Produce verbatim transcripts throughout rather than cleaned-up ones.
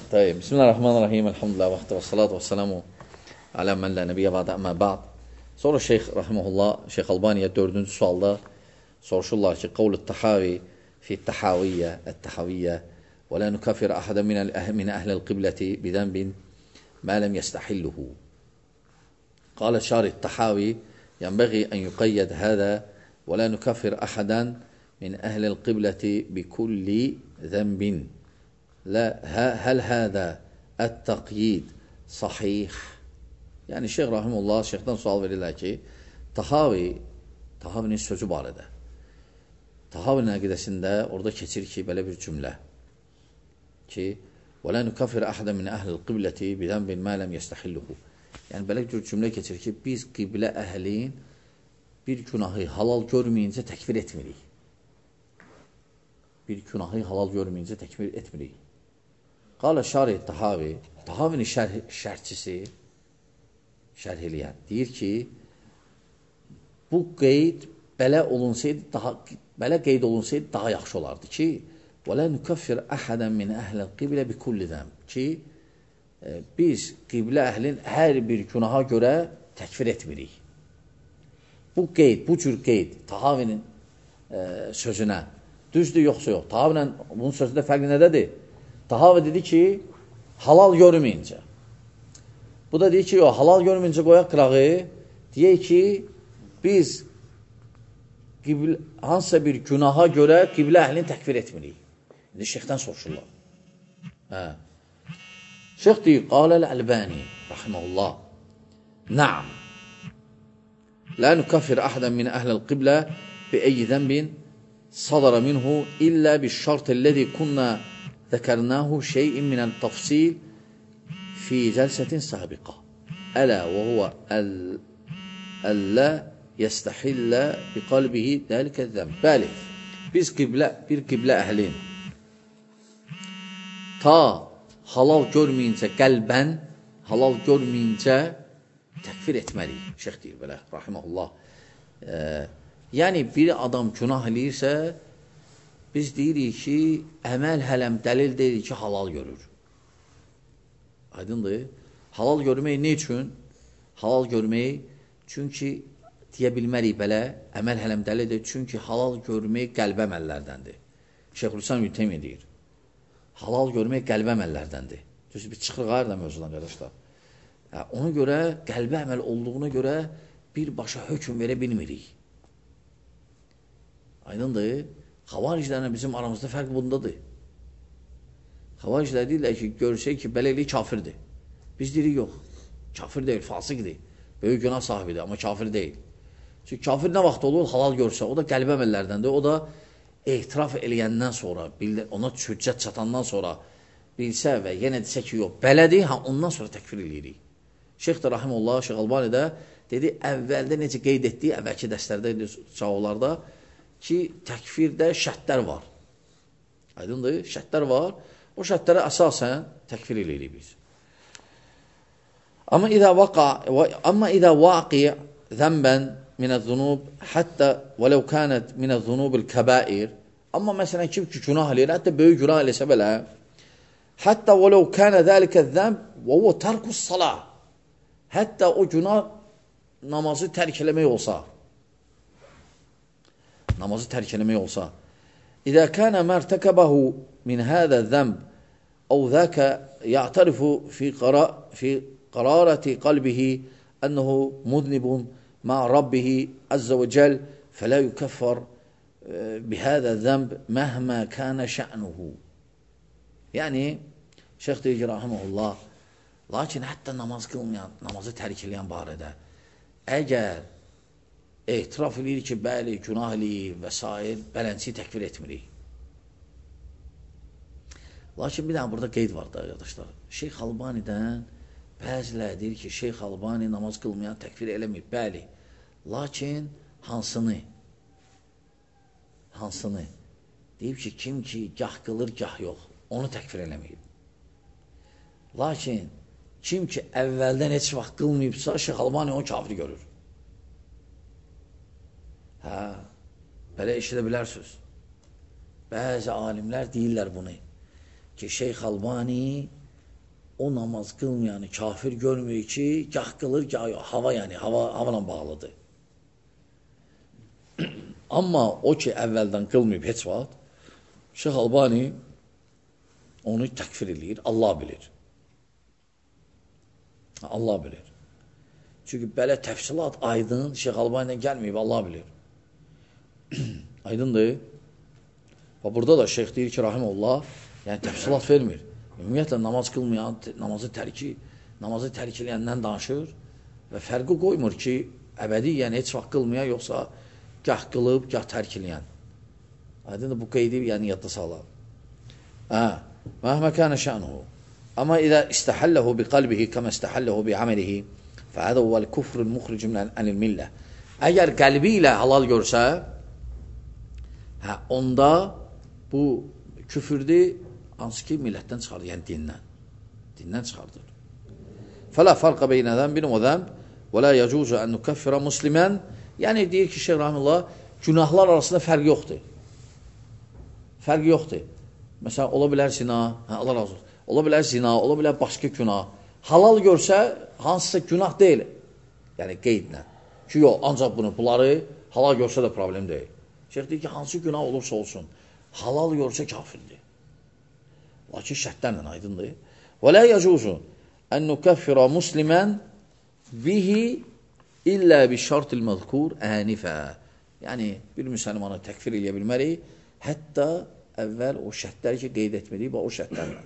طيب بسم الله الرحمن الرحيم الحمد لله وحده والصلاة والسلام على من لا nebiyə ba'd amma ba'd. Sonra Şeyx rahimehullah Şeyx Albaniyə dördüncü sualda soruşurlar ki, qavlu tahavi fi tahawiyyə, et-tahawiyyə və la nukafir ahadan min min ahli al-qiblati bi dhanbin ma lam yastahilluhu. قال الشارح الطحاوي ينبغي أن يقيد هذا ولا نكفر أحدا من أهل القبلة بكل ذنب. لا هل هذا التقييد صحيح؟ Yani Şeyh Rahimullah Şeyh'ten sual verirler ki Tahavi, Tahavi'nin sözü barədə. Tahavi'nin əqidəsində orada keçir ki, belə bir cümlə ki وَلَا نُكَفِرَ أَحَدًا مِنْ أَهْلِ الْقِبْلَةِ بِذَنْبٍ مَا لَمْ يَسْتَحِلُّهُ. Yəni belə bir cümlə keçir ki, biz qiblə əhlin bir günahı halal görməyincə təkfir etmirik. Bir günahı halal görməyincə təkfir etmirik. Qala şarih Tahavi, Tahavinin şərh, şərhçisi şərh eləyən deyir ki, bu qeyd belə olunsaydı, daha, belə qeyd olunsaydı daha yaxşı olardı ki, وَلَا نُكَفِّرْ أَحَدًا مِنْ أَهْلِ الْقِبْلَ بِكُلِّ ذَنْبٍ ki, e, biz qiblə əhlin hər bir günaha görə təkfir etmirik. Bu qeyd, bu cür qeyd Tahavinin e, sözünə düzdür, yoxsa yox. Tahavinin bunun sözündə fərqi nədədir? Tahavi dedi ki, halal görməyincə. Bu da deyir ki, yox, halal görməyincə qoyaq qırağı, deyək ki, biz qiblə, hansısa bir günaha görə qiblə əhlini təkfir etmirik. İndi şeyxdən soruşurlar. Hə. Şeyx deyir, qaləl Əlbani, rahiməhullah, Naam, la nukafir ahadan min əhləl qiblə bi eyyi zənbin sadara minhu illə bi şartəl-ləzi kunna zəkərnahu şeyin minəl tafsil fi cəlsətin sabiqə. Ələ və huvə əllə yəstəhillə bi qalbihi dəlikə zəmb. Bəli, biz qiblə, bir qiblə əhlin ta halal görməyincə qəlbən, halal görməyincə təkfir etməliyik. Şeyx deyir belə, rahiməhullah. E, yəni, bir adam günah eləyirsə, biz deyirik ki, əməl hələm dəlil deyil ki, halal görür. Aydındır. Halal görmək nə üçün? Halal görmək, çünki deyə bilmərik belə, əməl hələm dəlildir, çünki halal görmək qəlbə əməllərdəndir. Şeyxülislam İbn Teymiyyə deyir. Halal görmək qəlbə əməllərdəndir. Düzdür, biz çıxırıq ayırdan mövzudan, qardaşlar. Yəni, ona görə, qəlbə əməl olduğuna görə birbaşa hökm verə bilmirik. Aydındır. Xavariclərlə bizim aramızda fərq bundadır. Xavariclər deyirlər ki, görsək ki, beləylik kafirdir. Biz deyirik, yox, kafir deyil, fasıqdır. Böyük günah sahibidir, amma kafir deyil. Çünki kafir nə vaxt olur, halal görsə, o da qəlbə əməllərdəndir. O da ehtiraf eləyəndən sonra, ona hüccət çatandan sonra bilsə və yenə desə ki, yox, belədir, ha, ondan sonra təkfir eləyirik. Şeyx də Rahimullah, Şeyx Albani də dedi, əvvəldə necə qeyd etdiyi, əvvəlki dərslərdə, cavablarda ki, təkfirdə şərtlər var. Aydındır, şərtlər var. O şərtlərə əsasən təkfir eləyirik biz. Amma idə vaqa, amma idə vaqi zənbən minəz-zunub, hətta vələv kənət minəz-zunubul kəbair. Amma məsələn, kim ki, günah eləyir, hətta böyük günah eləsə belə, hətta vələv kənə zəlikə zənb və o tərkus salah. Hətta o günah namazı tərk eləmək olsa, namazı tərk eləmək olsa, İzə kənə mərtəkəbəhu min hədə zəmb əv zəkə ya'tarifu fi qararəti qalbihi ənəhu mudnibun ma rabbihi əzzə və cəl fələ yukəffər bihədə zəmb məhmə kənə şə'nuhu. Yəni, Şeyx deyir ki, rahiməhullah, lakin hətta namaz qılmayan, namazı tərk eləyən barədə, əgər ehtiraf edir ki, bəli, günah eləyir və s. Bələnçiyi təkfir etmirik. Lakin bir dənə burada qeyd var da, arkadaşlar. Şeyx Albani'dən bəziləri deyir ki, Şeyx Albani namaz qılmayan təkfir eləmir. Bəli, lakin hansını? Hansını? Deyib ki, kim ki, gah qılır, gah yox. Onu təkfir eləməyib. Lakin, kim ki, əvvəldən heç vaxt qılmayıbsa, Şeyx Albani onu kafir görür. Hə, belə eşidə bilərsiniz. Bəzi alimlər deyirlər bunu, ki, Şeyx Albani o namaz qılmayanı kafir görmür ki, gah qılır, gah hava, yəni hava, hava ilə bağlıdır. Amma o ki, əvvəldən qılmayıb heç vaxt, Şeyx Albani onu təkfir edir, Allah bilir. Allah bilir. Çünki belə təfsilat aydın, Şeyx Albani'dən gəlməyib, Allah bilir. Aydındır. Və burada da şeyx deyir ki, rahimullah, yəni təfsilat vermir. Ümumiyyətlə, namaz qılmayan, namazı tərki, namazı tərk eləyəndən danışır və fərqi qoymur ki, əbədi, yəni heç vaxt qılmayan, yoxsa gah qılıb, gah tərk eləyən. Aydındır, bu qeydi, yəni yadda sağlar. Məhmə kənə şənuhu. Amma idə istəhəlləhu bi qalbihi kəmə istəhəlləhu bi amelihi fəhədə huvəl kufrun muxricun ənil millə. Əgər qəlbi ilə halal görsə, hə, onda bu küfürdür, hansı ki millətdən çıxardır, yəni dindən. Dindən çıxardır. Fələ farqa beynə zəmbin və zəmb və lə yəcuzu ən nükəffirə muslimən. Yəni, deyir ki, Şeyh Rahimullah, günahlar arasında fərq yoxdur. Fərq yoxdur. Məsələn, ola bilər zina, hə, Allah razı olsun. Ola bilər zina, ola bilər başqa günah. Halal görsə, hansısa günah deyil. Yəni, qeydlə. Ki, yox, ancaq bunu, bunları halal görsə də problem deyil. Şeyh deyir ki, hansı günah olursa olsun, halal görsə kafirdir. Lakin şərtlərlə aydındır. Və lə yəcuzu ən nükəffirə muslimən bihi illə bi şartil məzkur ənifə. Yəni, bir müsəlmanı təkfir eləyə bilmərik, hətta əvvəl o şərtləri ki, qeyd etmədik, o şərtlərlə.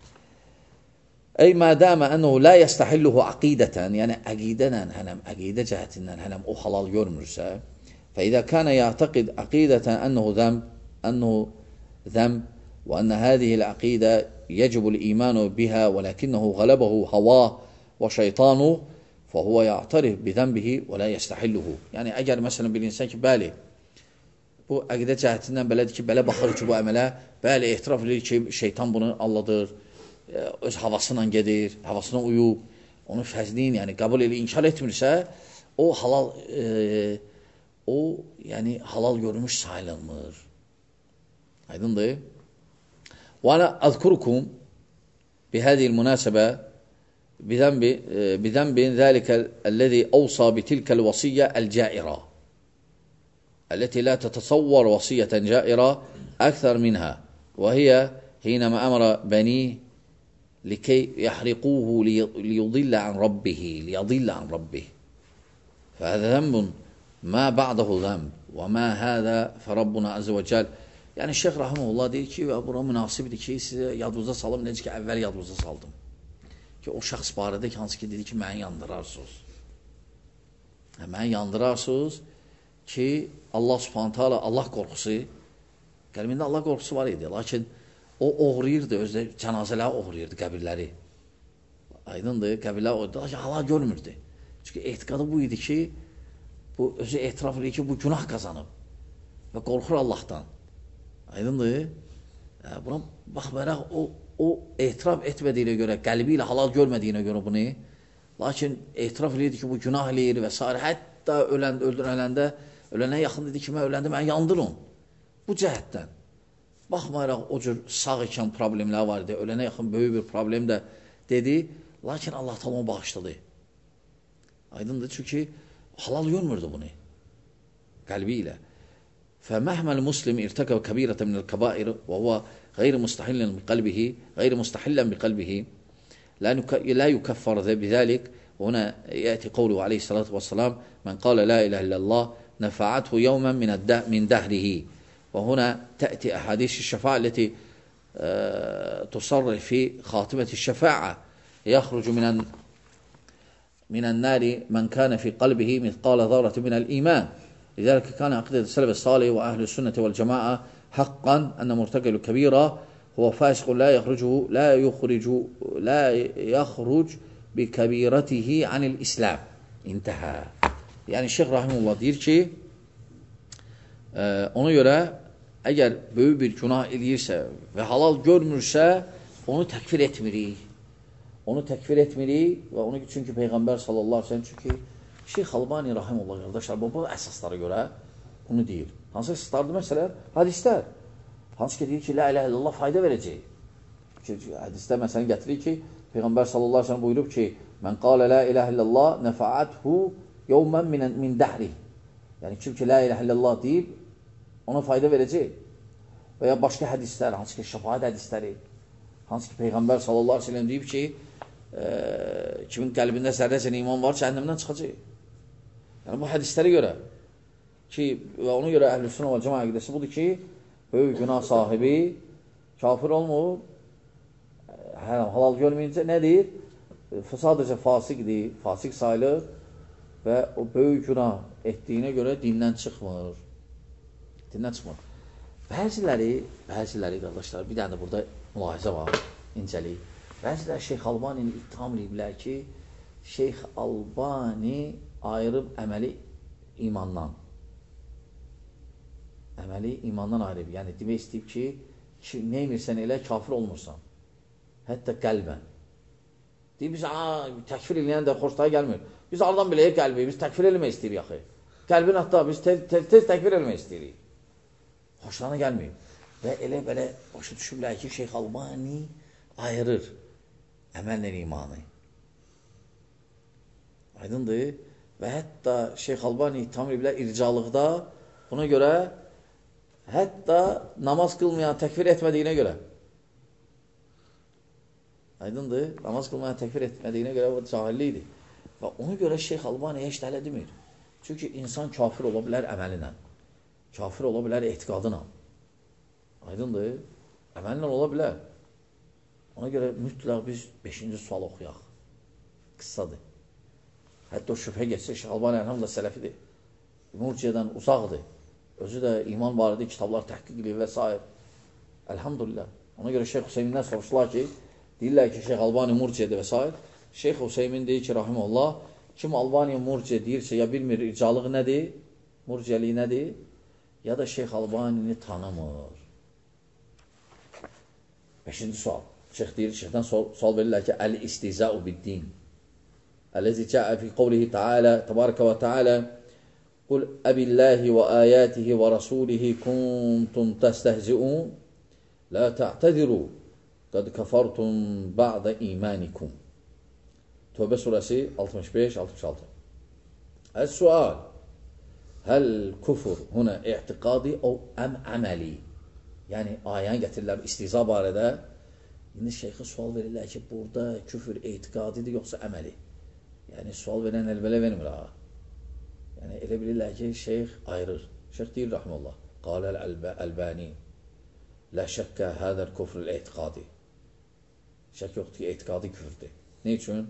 Ey mədəmə ənəhu lə yəstəhilluhu əqidətən, yəni əqidənən, hənəm, əqidə cəhətindən, hənəm, o halal görmürsə, fə idə kənə yətəqid əqidətən ənəhu zəmb, ənəhu zəmb, və ənə hədihi əqidə yəcibul imanu bihə, və ləkinnəhu qələbəhu hava və şeytanu, fəhuvə yə'tarif bidənbihi və lə yəstəhilluhu. Yəni, əgər məsələn bir insan ki, bəli, bu əqidə cəhətindən belədir ki, belə baxır ki, bu əmələ, bəli, ehtiraf edir ki, şeytan bunu alladır, öz havasıyla gedir, havasına uyub, onun fəzliyin, yəni qəbul elə inkar etmirsə, o halal, e, o, yəni halal görmüş sayılmır. Aydındır? Və ana əzkurukum bihədil münasəbə bidənbin zəlikəl-ləzi əvsa bitilkəl vasiyyə əl-cəirə التي لا تتصور وصية جائرة أكثر منها وهي حينما أمر بنيه لكي يحرقوه ليضل عن ربه ليضل عن ربه فهذا ذنب ما بعده ذنب وما هذا فربنا عز وجل. Yəni Şeyx Rahimullah deyir ki, bura münasibdir ki, sizə yadınıza salım, necə ki, əvvəl yadınıza saldım. Ki, o şəxs barədə ki, hansı ki, dedi ki, məni yandırarsınız. Məni yandırarsınız ki, Allah subhanət hala, Allah qorxusu, qəlbində Allah qorxusu var idi, lakin o oğrayırdı, özdə cənazələri oğrayırdı, qəbirləri. Aydındır, qəbirlər oğrayırdı, lakin halal görmürdü. Çünki etiqadı bu idi ki, bu özü etiraf edir ki, bu günah qazanıb və qorxur Allahdan. Aydındır, buna baxmayaraq, o, o etiraf etmədiyinə görə, qəlbi ilə halal görmədiyinə görə bunu, lakin etiraf edir ki, bu günah eləyir və s. Hətta öləndə, öldürələndə, ölənə yaxın dedi ki, mən öləndə mən yandırın. Bu cəhətdən. Baxmayaraq, o cür sağ ikən problemlər var idi, ölənə yaxın böyük bir problem də dedi, lakin Allah tamam bağışladı. Aydındır, çünki halal görmürdü bunu, qəlbi ilə. فمهما المسلم ارتكب كبيرة من الكبائر وهو غير مستحل بقلبه غير مستحلا بقلبه لا يكفر بذلك. وهنا يأتي قوله عليه الصلاة والسلام من قال لا إله إلا الله نفعته يوما من من دهره. وهنا تأتي أحاديث الشفاعة التي تصرح في خاتمة الشفاعة يخرج من من النار من كان في قلبه مثقال ذرة من الإيمان. لذلك كان عقيدة السلف الصالح وأهل السنة والجماعة حقا أن مرتكب الكبيرة هو فاسق لا يخرجه لا يخرج لا يخرج بكبيرته عن الإسلام. انتهى. Yani Şeyh Rahimullah deyir ki, e, ona görə əgər böyük bir günah eləyirsə və halal görmürsə, onu təkfir etmirik. Onu təkfir etmirik və onu çünki Peyğəmbər sallallahu aleyhi ve sellem çünki Şeyh Albani Rahimullah qardaşlar, bu əsaslara görə bunu deyir. Hansı əsaslardır məsələ? Hadislər. Hansı ki deyir ki, la ilahe illallah fayda verəcək. Hədisdə məsələn gətirir ki, Peyğəmbər sallallahu əleyhi və səlləm buyurub ki, "Mən qalə la ilahe illallah nefa'athu yawman min min dahri." Yəni kim ki la ilahe illallah deyib, ona fayda verəcək. Və ya başqa hədislər, hansı ki şəfaət hədisləri, hansı ki Peyğəmbər sallallahu əleyhi və səlləm deyib ki, e, kimin qəlbində zərrəcə iman var, cəhənnəmdən çıxacaq. Yəni bu hədislərə görə ki, və ona görə Əhlüsünnə və Cəmaət əqidəsi budur ki, böyük günah sahibi kafir olmur, halal görməyincə nədir? Sadəcə fasiqdir, fasiq sayılır və o böyük günah etdiyinə görə dindən çıxmır. Dindən çıxmır. Bəziləri, bəziləri qardaşlar, bir dənə də burada mülahizə var, incəlik. Bəziləri Şeyx Albanini ittiham ediblər ki, Şeyx Albani ayırıb əməli imandan. Əməli imandan ayırıb. Yəni, demək istəyib ki, ki nə emirsən elə, kafir olmursan. Hətta qəlbən. Deyib, biz təkfir eləyən də xoşlara gəlmir. Biz aradan biləyik qəlbi, biz təkfir eləmək istəyirik axı. Qəlbin hatta biz tez, tez, tez təkfir eləmək istəyirik. Xoşlarına gəlməyib. Və elə belə başa düşürlər ki, Şeyx Albani ayırır əməllə imanı. Aydındır. Və hətta Şeyx Albani tam ilə ircalıqda buna görə hətta namaz qılmayan, təkfir etmədiyinə görə. Aydındır. Namaz qılmayan, təkfir etmədiyinə görə o cahillikdir. Və ona görə Şeyx Albani heç dələ demir. Çünki insan kafir ola bilər əməlinə. Kafir ola bilər etiqadına. Aydındır. Əməlinə ola bilər. Ona görə mütləq biz beşinci sual oxuyaq. Qıssadır. Hətta o şübhə geçsə, Şeyx Albani əlhamdülillah sələfidir. Murciədən uzaqdır. Özü də iman barədə kitablar təhqiq edir və s. Əlhamdülillah. Ona görə Şeyx Hüseymindən soruşdular ki, deyirlər ki, Şeyx Albani murciədir və s. Şeyx Hüseymin deyir ki, rahimullah, kim Albaniya murciə deyirsə, ya bilmir icalıq nədir, murciəliyi nədir, ya da Şeyx Albanini tanımır. Beşinci sual. Şeyx deyir, Şeyxdən sual verirlər ki, Əl-istiza'u bid-din. Əl-ləzi cəə fi qavlihi ta'ala, təbarəkə və ta'ala, Qul əbillahi və əyətihi və rasulihi kuntum təstəhzi'un, la ta'tədiru, qad kafartum ba'da imanikum. Tövbə surəsi altmış beş altmış altı. Əs-sual, həl küfür huna i'tiqadi o əm əməli? Yəni, ayəni gətirirlər istiza barədə. İndi şeyxə sual verirlər ki, burada küfür etiqadidir, yoxsa əməli? Yəni, sual verən əlbələ vermir, ha. Yəni, elə bilirlər ki, şeyx ayırır. Şeyx deyir, rahmanullah, qaləl əlbəni, lə şəkkə hədəl küfrül etiqadi. Şək yoxdur ki, etiqadi küfürdür. Ne üçün?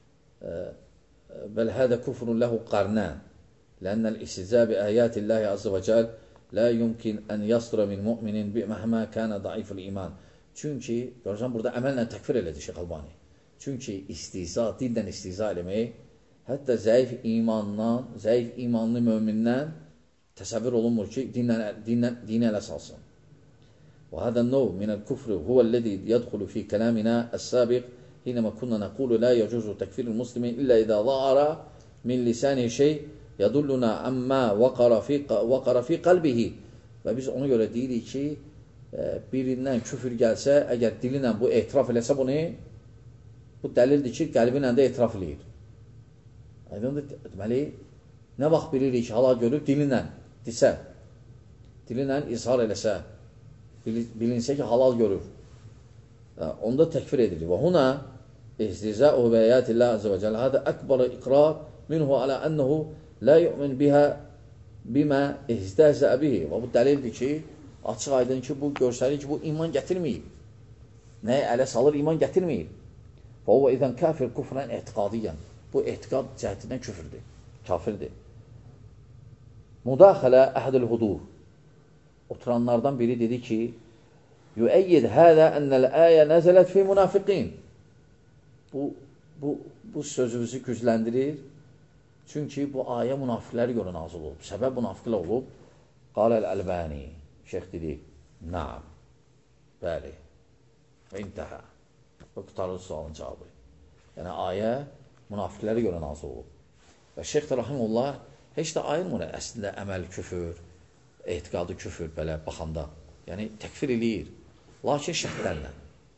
Bəl hədə küfrün ləhu qarnən, lənnəl istizə bi əyətillahi azze və cəl, lə yumkin ən yastıra min müminin bi məhmə kənə daifil iman. Çünki, görürsən, burada əməllə təkfir elədi Şeyx Albani. Çünki istiza, dildən istiza eləmək, hətta zəif imandan, zəif imanlı mömindən təsəvvür olunmur ki, dinə ələ salsın. Və hədən nov minəl küfrü huvəl-ləzi yədxulu fi kələminə əs-səbiq hinəmə kunna nəqulu lə yəcuzu təkfiril muslimin illə idə zahara min lisanihi şey yadulluna əmmə vəqara fi qalbihi. Və biz ona görə deyirik ki, birindən küfür gəlsə, əgər dilinlə bu etiraf eləsə bunu, bu dəlildir ki, qəlbinlə də etiraf eləyir. Aydındır, deməli, nə vaxt bilirik ki, halal görüb, dilinlə desə, dilinlə izhar eləsə, bilinsə ki, halal görür. Onda təkfir edilir. Və huna istizə'u bəyətillah azze və cələ hədə əkbara iqrar minhu alə ənəhu lə yu'min bihə bimə izdəzə bihi. Və bu dəlildir ki, açıq aydın ki, bu görsəlir ki, bu iman gətirməyib. Nəyə ələ salır, iman gətirməyib. Və o edən kafir küfrən etiqadiyyən. Bu etiqad cəhətindən küfürdür, kafirdir. Müdaxilə əhədül hudur. Oturanlardan biri dedi ki, yüəyyid hədə ənəl əyə nəzələt fi münafiqin. Bu, bu, bu sözümüzü gücləndirir. Çünki bu ayə münafiqləri görə nazil olub. Səbəb münafiqlər olub. Qaləl-Əlbəni. Şeyx dedi, naam, bəli, və intəhə. Və qutarır sualın cavabı. Yəni, ayə münafiqləri görə nazil olub. Və Şeyx də rahimullah heç də ayırmır əslində əməl küfür, etiqadı küfür belə baxanda. Yəni, təkfir eləyir. Lakin şərtlərlə.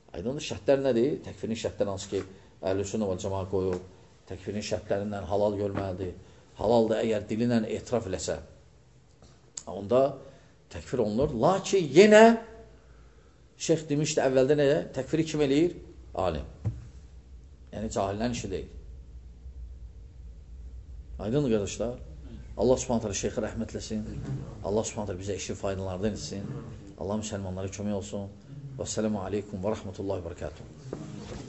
Aydındır, şərtlər nədir? Təkfirin şərtləri hansı ki, Əhlüsünnə vəl Cəmaə qoyub, təkfirin şərtlərindən halal görməlidir. Halal da əgər dili ilə etiraf eləsə, onda təkfir olunur. Lakin yenə şeyx demişdi əvvəldə nə? Təkfiri kim eləyir? Alim. Yəni cahillərin işi deyil. Aydındır qardaşlar. Allah Subhanahu taala şeyxə rəhmət eləsin. Allah Subhanahu taala bizə işin faydalarından etsin. Allah müsəlmanlara kömək olsun. Vəssalamu aleykum və rəhmətullahi və bərəkatuhu.